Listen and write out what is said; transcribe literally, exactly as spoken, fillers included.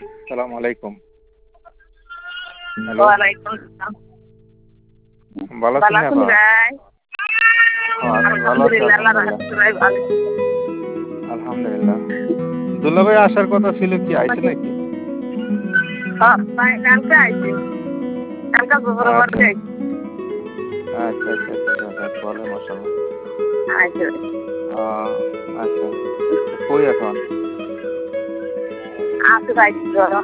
আসসালামু আলাইকুম। হ্যালো। ওয়ালাইকুম আসসালাম। ভালো আছেন ভালো নি আছেন আপা? ভাই? হ্যাঁ, আমি ভালো আছি আলহামদুলিল্লাহ, আল্লাহর আলহামদুলিল্লাহ। রহমতে ভাই ভালো। আলহামদুলিল্লাহ। দুলাভাই আসার কথা ছিল কি আইছে নাকি? নাকি? হ্যাঁ, ভাই কালকে আইছে। কালকে জোহর আচ্ছা। পরে আইছে। আচ্ছা, আচ্ছা, আচ্ছা, আচ্ছা, যাক ভালো মাশাআল্লাহ। আইছে। ও আচ্ছা। তো কই এখন? আছে ভাই জ্বর।